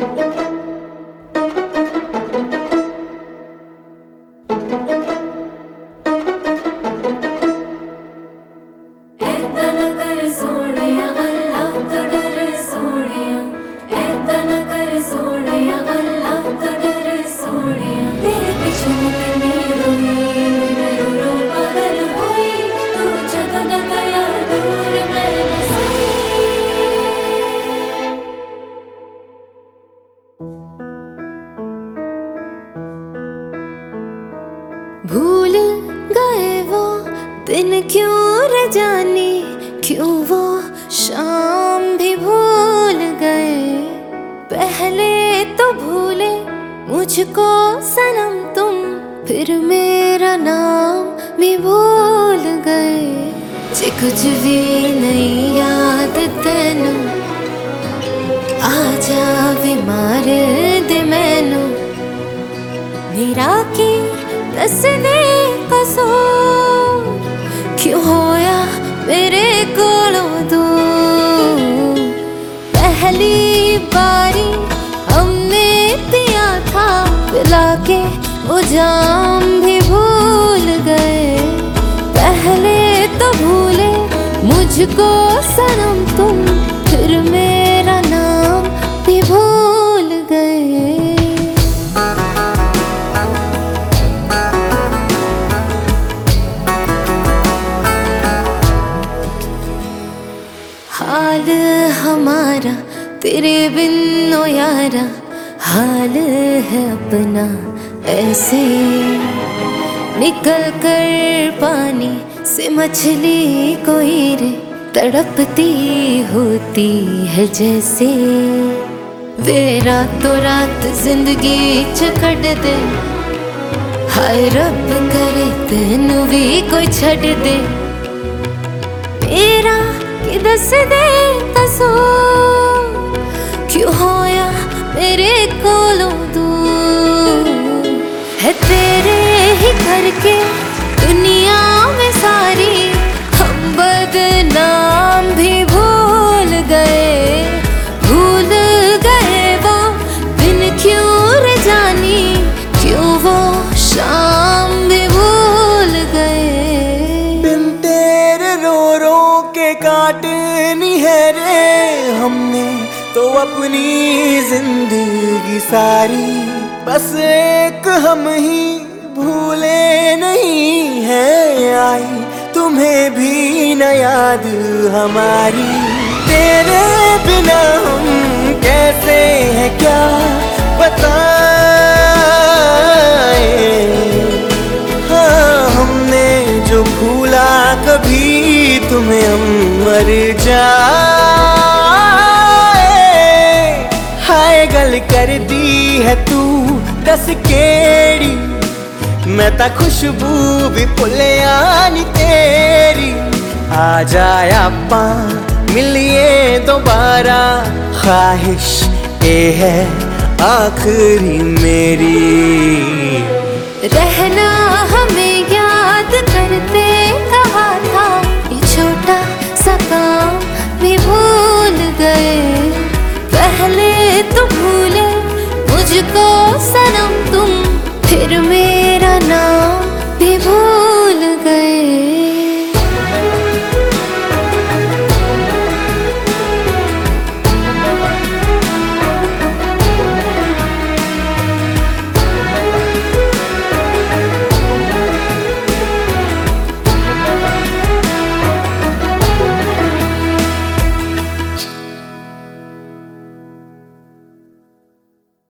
भूल गए वो दिन क्यों रे जाने, क्यों वो शाम भी भूल गए। पहले तो भूले मुझको सनम तुम, फिर मेरा नाम भी भूल गए। जे कुछ भी नहीं याद तेनू, आजा भी मार दे मैनू। मेरा की दस दे कसूर, क्यों होया मेरे कोलों दूर। पहली बारी हमने पिया था, पिला के वो जाम भी भूल गए। पहले तो भूले मुझको सनम तुम, फिर मेरा नाम भी भूल गए। हाल हमारा तेरे बिन ओ यारा, हाल है अपना ऐसे। निकल कर पानी से मछली कोई रे, तड़पती होती है जैसे। वे रातों रात जिंदगी चकट दे, हाय रब करे तेनू भी कोई छड़ दे। मेरा कि दस दे कसूर, क्यों होया मेरे कोलों दूर। है तेरे ही करके दुनिया में सारी, हम बदनाम भी भूल गए। भूल गए वो दिन क्यों रे जानी, क्यों वो शाम भी भूल गए। बिन तेरे रो रो के काटनी है रे हमने तो अपनी जिंदगी सारी। बस एक हम ही भूले नहीं है आई, तुम्हें भी न याद हमारी। तेरे बिना हम कैसे हैं क्या बताएं। हाँ हमने जो भूला कभी तुम्हें हम मर जाए। हाय गल कर दी है तू दस केड़ी, मैं ता खुशबू भी भुलिया नी तेरी। आ जाया आपां मिलिए दोबारा, ख्वाहिश ये है आखिरी मेरी। रहना हमें याद करते कहा था, ये छोटा सा काम भी भूल गए। पहले तो भूले मुझको सनम तुम, फिर मेरा नाम भी भूल